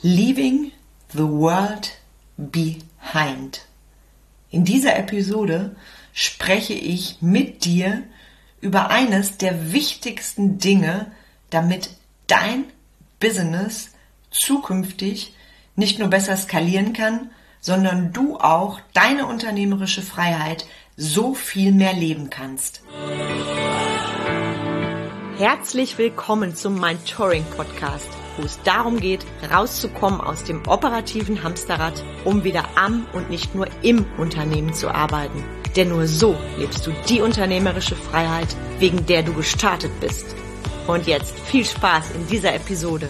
Leaving the World Behind. In dieser Episode spreche ich mit dir über eines der wichtigsten Dinge, damit dein Business zukünftig nicht nur besser skalieren kann, sondern du auch deine unternehmerische Freiheit so viel mehr leben kannst. Herzlich willkommen zum Mentoring Podcast, wo es darum geht, rauszukommen aus dem operativen Hamsterrad, um wieder am und nicht nur im Unternehmen zu arbeiten. Denn nur so lebst du die unternehmerische Freiheit, wegen der du gestartet bist. Und jetzt viel Spaß in dieser Episode.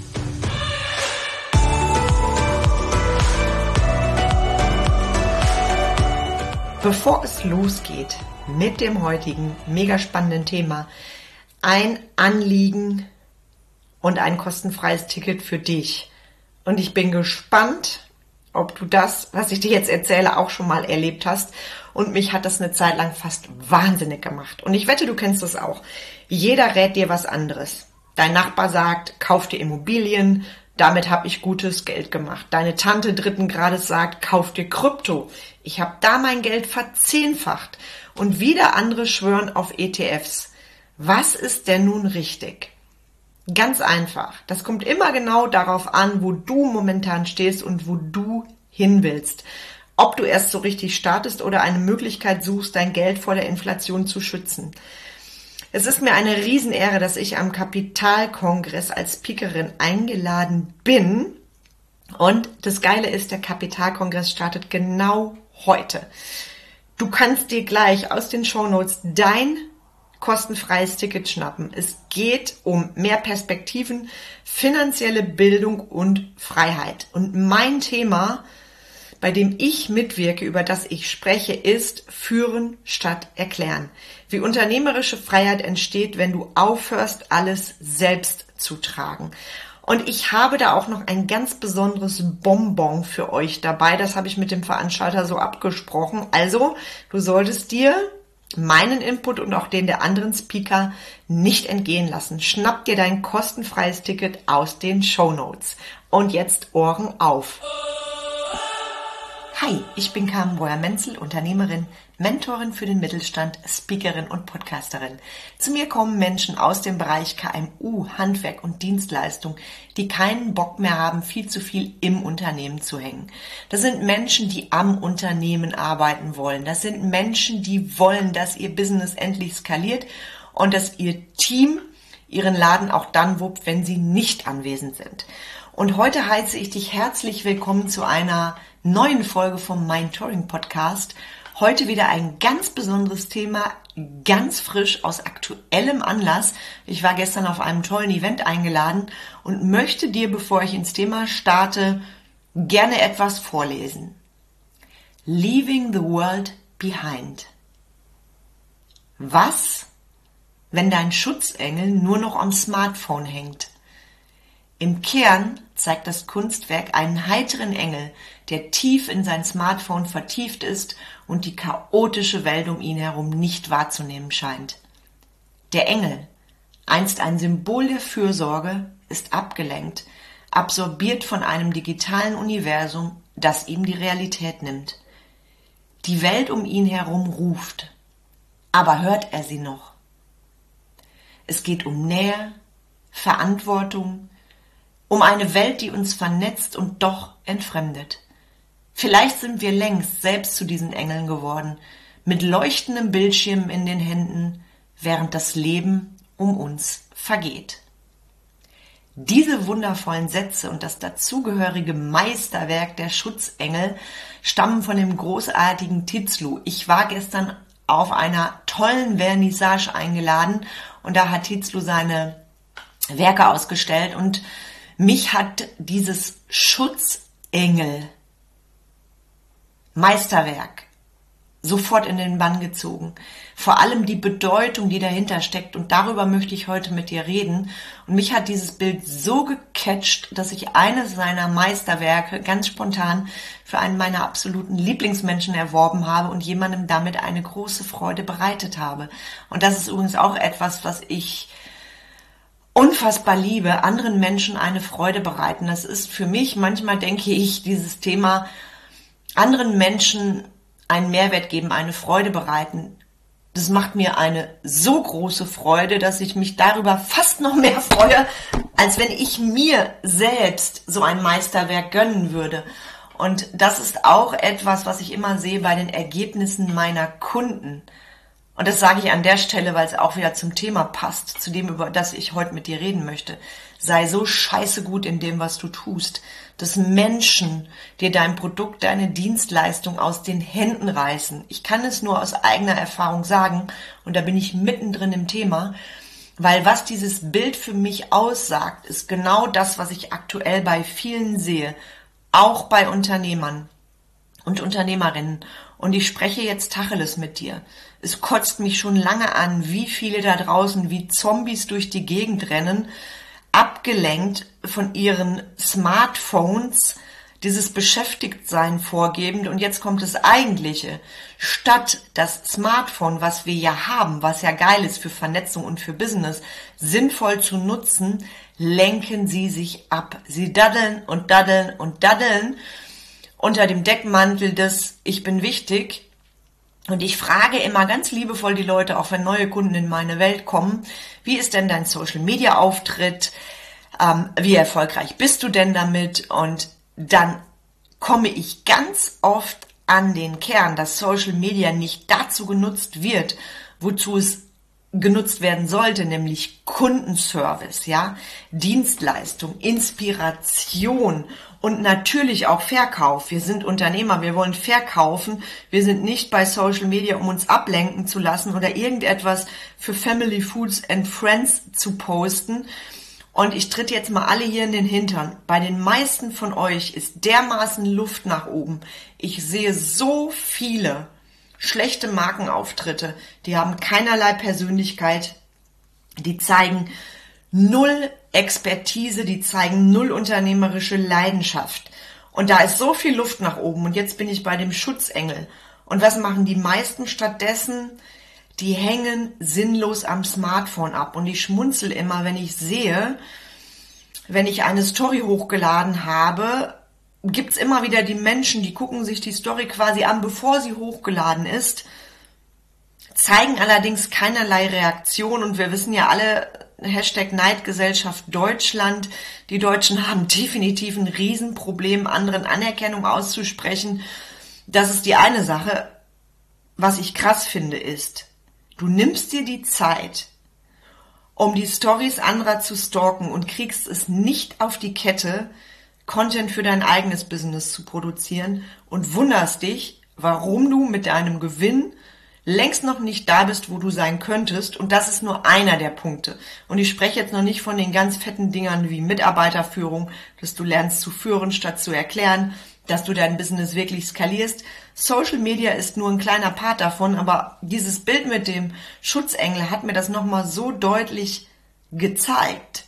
Bevor es losgeht mit dem heutigen mega spannenden Thema, ein Anliegen und ein kostenfreies Ticket für dich. Und ich bin gespannt, ob du das, was ich dir jetzt erzähle, auch schon mal erlebt hast. Und mich hat das eine Zeit lang fast wahnsinnig gemacht. Und ich wette, du kennst das auch. Jeder rät dir was anderes. Dein Nachbar sagt, kauf dir Immobilien, damit habe ich gutes Geld gemacht. Deine Tante dritten Grades sagt, kauf dir Krypto. Ich habe da mein Geld verzehnfacht. Und wieder andere schwören auf ETFs. Was ist denn nun richtig? Ganz einfach. Das kommt immer genau darauf an, wo du momentan stehst und wo du hin willst. Ob du erst so richtig startest oder eine Möglichkeit suchst, dein Geld vor der Inflation zu schützen. Es ist mir eine Riesenehre, dass ich am Kapitalkongress als Speakerin eingeladen bin. Und das Geile ist, der Kapitalkongress startet genau heute. Du kannst dir gleich aus den Shownotes dein kostenfreies Ticket schnappen. Es geht um mehr Perspektiven, finanzielle Bildung und Freiheit. Und mein Thema, bei dem ich mitwirke, über das ich spreche, ist Führen statt Erklären. Wie unternehmerische Freiheit entsteht, wenn du aufhörst, alles selbst zu tragen. Und ich habe da auch noch ein ganz besonderes Bonbon für euch dabei. Das habe ich mit dem Veranstalter so abgesprochen. Also, du solltest dir meinen Input und auch den der anderen Speaker nicht entgehen lassen. Schnapp dir dein kostenfreies Ticket aus den Shownotes. Und jetzt Ohren auf. Hi, ich bin Carmen Breuer-Menzel, Unternehmerin, Mentorin für den Mittelstand, Speakerin und Podcasterin. Zu mir kommen Menschen aus dem Bereich KMU, Handwerk und Dienstleistung, die keinen Bock mehr haben, viel zu viel im Unternehmen zu hängen. Das sind Menschen, die am Unternehmen arbeiten wollen. Das sind Menschen, die wollen, dass ihr Business endlich skaliert und dass ihr Team ihren Laden auch dann wuppt, wenn sie nicht anwesend sind. Und heute heiße ich dich herzlich willkommen zu einer neuen Folge vom Mentoring Podcast. Heute wieder ein ganz besonderes Thema, ganz frisch aus aktuellem Anlass. Ich war gestern auf einem tollen Event eingeladen und möchte dir, bevor ich ins Thema starte, gerne etwas vorlesen. Leaving the World Behind. Was, wenn dein Schutzengel nur noch am Smartphone hängt? Im Kern zeigt das Kunstwerk einen heiteren Engel, der tief in sein Smartphone vertieft ist und die chaotische Welt um ihn herum nicht wahrzunehmen scheint. Der Engel, einst ein Symbol der Fürsorge, ist abgelenkt, absorbiert von einem digitalen Universum, das ihm die Realität nimmt. Die Welt um ihn herum ruft, aber hört er sie noch? Es geht um Nähe, Verantwortung, um eine Welt, die uns vernetzt und doch entfremdet. Vielleicht sind wir längst selbst zu diesen Engeln geworden, mit leuchtendem Bildschirm in den Händen, während das Leben um uns vergeht. Diese wundervollen Sätze und das dazugehörige Meisterwerk der Schutzengel stammen von dem großartigen Tizlu. Ich war gestern auf einer tollen Vernissage eingeladen und da hat Tizlu seine Werke ausgestellt und mich hat dieses Schutzengel Meisterwerk sofort in den Bann gezogen. Vor allem die Bedeutung, die dahinter steckt, und darüber möchte ich heute mit dir reden. Und mich hat dieses Bild so gecatcht, dass ich eines seiner Meisterwerke ganz spontan für einen meiner absoluten Lieblingsmenschen erworben habe und jemandem damit eine große Freude bereitet habe. Und das ist übrigens auch etwas, was ich unfassbar liebe, anderen Menschen eine Freude bereiten. Das ist für mich, manchmal denke ich, dieses Thema anderen Menschen einen Mehrwert geben, eine Freude bereiten. Das macht mir eine so große Freude, dass ich mich darüber fast noch mehr freue, als wenn ich mir selbst so ein Meisterwerk gönnen würde. Und das ist auch etwas, was ich immer sehe bei den Ergebnissen meiner Kunden. Und das sage ich an der Stelle, weil es auch wieder zum Thema passt, zu dem, über das ich heute mit dir reden möchte. Sei so scheiße gut in dem, was du tust, dass Menschen dir dein Produkt, deine Dienstleistung aus den Händen reißen. Ich kann es nur aus eigener Erfahrung sagen, und da bin ich mittendrin im Thema, weil was dieses Bild für mich aussagt, ist genau das, was ich aktuell bei vielen sehe. Auch bei Unternehmern und Unternehmerinnen. Und ich spreche jetzt Tacheles mit dir. Es kotzt mich schon lange an, wie viele da draußen wie Zombies durch die Gegend rennen, abgelenkt von ihren Smartphones, dieses Beschäftigtsein vorgebend. Und jetzt kommt das Eigentliche. Statt das Smartphone, was wir ja haben, was ja geil ist für Vernetzung und für Business, sinnvoll zu nutzen, lenken sie sich ab. Sie daddeln und daddeln und daddeln unter dem Deckmantel des Ich bin wichtig. Und ich frage immer ganz liebevoll die Leute, auch wenn neue Kunden in meine Welt kommen, wie ist denn dein Social-Media-Auftritt? Wie erfolgreich bist du denn damit? Und dann komme ich ganz oft an den Kern, dass Social Media nicht dazu genutzt wird, wozu es genutzt werden sollte, nämlich Kundenservice, ja, Dienstleistung, Inspiration und natürlich auch Verkauf. Wir sind Unternehmer, wir wollen verkaufen. Wir sind nicht bei Social Media, um uns ablenken zu lassen oder irgendetwas für Family, Foods and Friends zu posten. Und ich tritt jetzt mal alle hier in den Hintern. Bei den meisten von euch ist dermaßen Luft nach oben. Ich sehe so viele schlechte Markenauftritte, die haben keinerlei Persönlichkeit, die zeigen null Expertise, die zeigen null unternehmerische Leidenschaft. Und da ist so viel Luft nach oben. Und jetzt bin ich bei dem Schutzengel. Und was machen die meisten stattdessen? Die hängen sinnlos am Smartphone ab. Und ich schmunzel immer, wenn ich sehe, wenn ich eine Story hochgeladen habe, gibt's immer wieder die Menschen, die gucken sich die Story quasi an, bevor sie hochgeladen ist, zeigen allerdings keinerlei Reaktion. Und wir wissen ja alle, Hashtag Neidgesellschaft Deutschland, die Deutschen haben definitiv ein Riesenproblem, anderen Anerkennung auszusprechen. Das ist die eine Sache. Was ich krass finde ist, du nimmst dir die Zeit, um die Stories anderer zu stalken und kriegst es nicht auf die Kette, Content für dein eigenes Business zu produzieren und wunderst dich, warum du mit deinem Gewinn längst noch nicht da bist, wo du sein könntest. Und das ist nur einer der Punkte. Und ich spreche jetzt noch nicht von den ganz fetten Dingern wie Mitarbeiterführung, dass du lernst zu führen statt zu erklären, dass du dein Business wirklich skalierst. Social Media ist nur ein kleiner Part davon, aber dieses Bild mit dem Schutzengel hat mir das nochmal so deutlich gezeigt.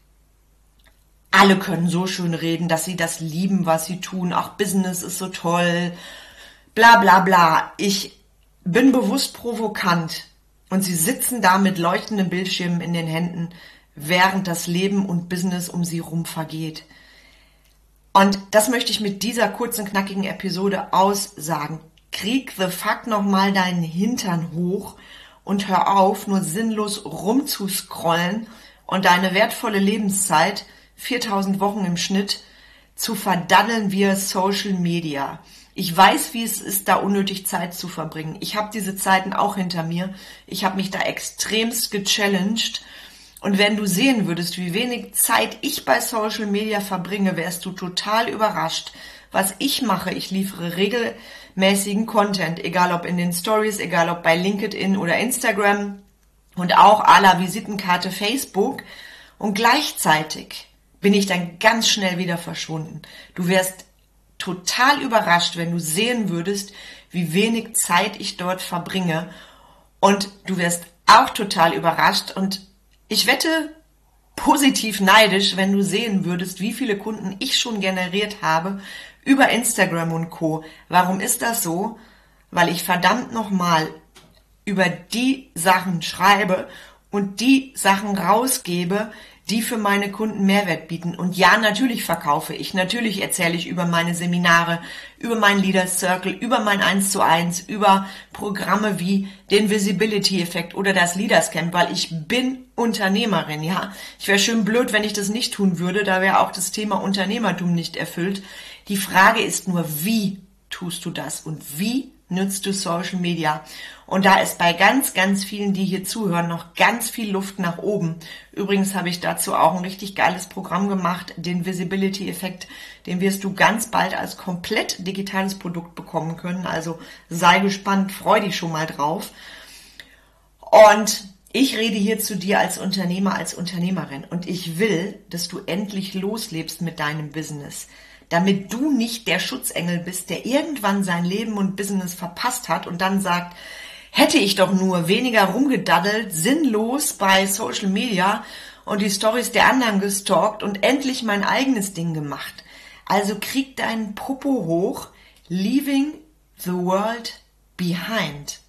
Alle können so schön reden, dass sie das lieben, was sie tun. Ach, Business ist so toll. Bla bla bla. Ich bin bewusst provokant. Und sie sitzen da mit leuchtenden Bildschirmen in den Händen, während das Leben und Business um sie rum vergeht. Und das möchte ich mit dieser kurzen, knackigen Episode aussagen. Krieg the fuck nochmal deinen Hintern hoch und hör auf, nur sinnlos rumzuscrollen und deine wertvolle Lebenszeit 4000 Wochen im Schnitt zu verdaddeln via Social Media. Ich weiß, wie es ist, da unnötig Zeit zu verbringen. Ich habe diese Zeiten auch hinter mir. Ich habe mich da extremst gechallenged. Und wenn du sehen würdest, wie wenig Zeit ich bei Social Media verbringe, wärst du total überrascht. Was ich mache, ich liefere regelmäßigen Content, egal ob in den Stories, egal ob bei LinkedIn oder Instagram und auch à la Visitenkarte Facebook. Und gleichzeitig bin ich dann ganz schnell wieder verschwunden. Du wärst total überrascht, wenn du sehen würdest, wie wenig Zeit ich dort verbringe. Und du wärst auch total überrascht und ich wette positiv neidisch, wenn du sehen würdest, wie viele Kunden ich schon generiert habe über Instagram und Co. Warum ist das so? Weil ich verdammt nochmal über die Sachen schreibe und die Sachen rausgebe, die für meine Kunden Mehrwert bieten. Und ja, natürlich verkaufe ich, natürlich erzähle ich über meine Seminare, über meinen Leaders Circle, über mein 1:1, über Programme wie den Visibility-Effekt oder das Leaders Camp, weil ich bin Unternehmerin, ja. Ich wäre schön blöd, wenn ich das nicht tun würde, da wäre auch das Thema Unternehmertum nicht erfüllt. Die Frage ist nur, wie tust du das und wie nutzt du Social Media? Und da ist bei ganz, ganz vielen, die hier zuhören, noch ganz viel Luft nach oben. Übrigens habe ich dazu auch ein richtig geiles Programm gemacht, den Visibility-Effekt, den wirst du ganz bald als komplett digitales Produkt bekommen können. Also sei gespannt, freu dich schon mal drauf. Und ich rede hier zu dir als Unternehmer, als Unternehmerin und ich will, dass du endlich loslebst mit deinem Business, damit du nicht der Schutzengel bist, der irgendwann sein Leben und Business verpasst hat und dann sagt, hätte ich doch nur weniger rumgedaddelt, sinnlos bei Social Media und die Storys der anderen gestalkt und endlich mein eigenes Ding gemacht. Also krieg deinen Popo hoch, leaving the world behind.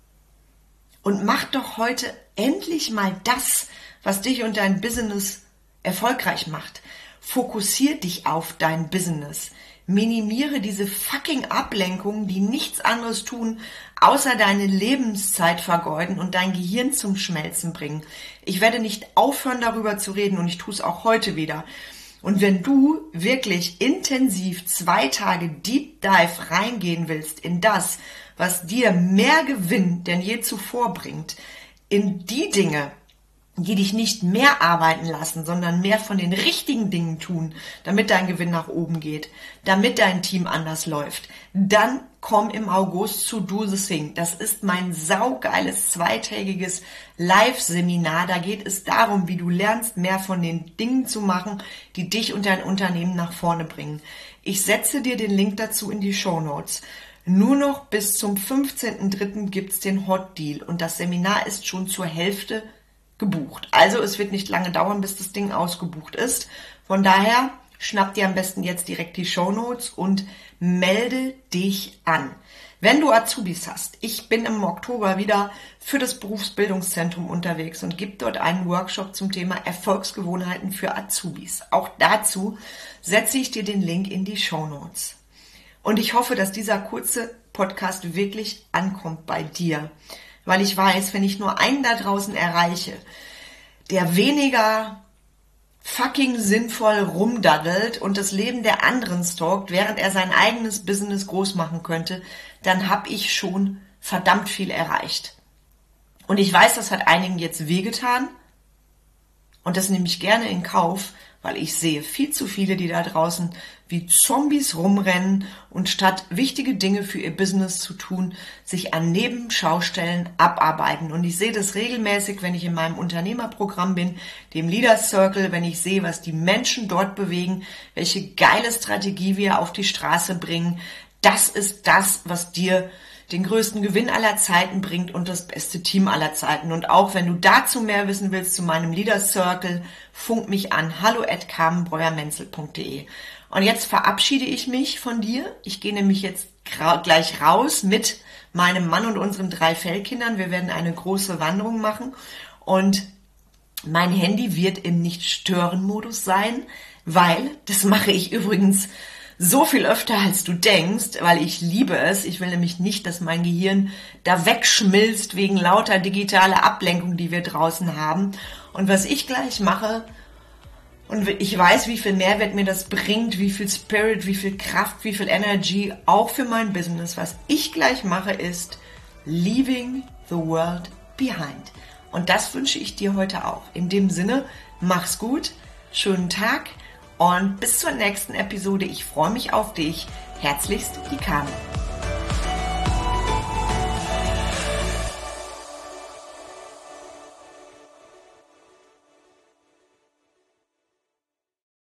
Und mach doch heute endlich mal das, was dich und dein Business erfolgreich macht. Fokussier dich auf dein Business. Minimiere diese fucking Ablenkungen, die nichts anderes tun, außer deine Lebenszeit vergeuden und dein Gehirn zum Schmelzen bringen. Ich werde nicht aufhören, darüber zu reden und ich tue es auch heute wieder. Und wenn du wirklich intensiv 2 Tage Deep Dive reingehen willst in das, was dir mehr Gewinn denn je zuvor bringt, in die Dinge, die dich nicht mehr arbeiten lassen, sondern mehr von den richtigen Dingen tun, damit dein Gewinn nach oben geht, damit dein Team anders läuft, dann komm im August zu Do the Thing. Das ist mein saugeiles 2-tägiges Live-Seminar. Da geht es darum, wie du lernst, mehr von den Dingen zu machen, die dich und dein Unternehmen nach vorne bringen. Ich setze dir den Link dazu in die Shownotes. Nur noch bis zum 15.03. gibt's den Hot Deal und das Seminar ist schon zur Hälfte gebucht. Also es wird nicht lange dauern, bis das Ding ausgebucht ist. Von daher schnapp dir am besten jetzt direkt die Shownotes und melde dich an. Wenn du Azubis hast, ich bin im Oktober wieder für das Berufsbildungszentrum unterwegs und gebe dort einen Workshop zum Thema Erfolgsgewohnheiten für Azubis. Auch dazu setze ich dir den Link in die Shownotes. Und ich hoffe, dass dieser kurze Podcast wirklich ankommt bei dir. Weil ich weiß, wenn ich nur einen da draußen erreiche, der weniger fucking sinnvoll rumdaddelt und das Leben der anderen stalkt, während er sein eigenes Business groß machen könnte, dann habe ich schon verdammt viel erreicht. Und ich weiß, das hat einigen jetzt wehgetan und das nehme ich gerne in Kauf, weil ich sehe viel zu viele, die da draußen wie Zombies rumrennen und statt wichtige Dinge für ihr Business zu tun, sich an Nebenschaustellen abarbeiten. Und ich sehe das regelmäßig, wenn ich in meinem Unternehmerprogramm bin, dem Leaders Circle, wenn ich sehe, was die Menschen dort bewegen, welche geile Strategie wir auf die Straße bringen. Das ist das, was dir den größten Gewinn aller Zeiten bringt und das beste Team aller Zeiten. Und auch wenn du dazu mehr wissen willst, zu meinem Leaders Circle, funk mich an, hallo@carmenbreuermenzel.de. Und jetzt verabschiede ich mich von dir. Ich gehe nämlich jetzt gleich raus mit meinem Mann und unseren 3 Fellkindern. Wir werden eine große Wanderung machen und mein Handy wird im Nicht-Stören-Modus sein, weil, das mache ich übrigens so viel öfter, als du denkst, weil ich liebe es. Ich will nämlich nicht, dass mein Gehirn da wegschmilzt wegen lauter digitaler Ablenkung, die wir draußen haben. Und was ich gleich mache, und ich weiß, wie viel Mehrwert mir das bringt, wie viel Spirit, wie viel Kraft, wie viel Energy, auch für mein Business. Was ich gleich mache, ist leaving the world behind. Und das wünsche ich dir heute auch. In dem Sinne, mach's gut, schönen Tag. Und bis zur nächsten Episode. Ich freue mich auf dich. Herzlichst, die Carmen.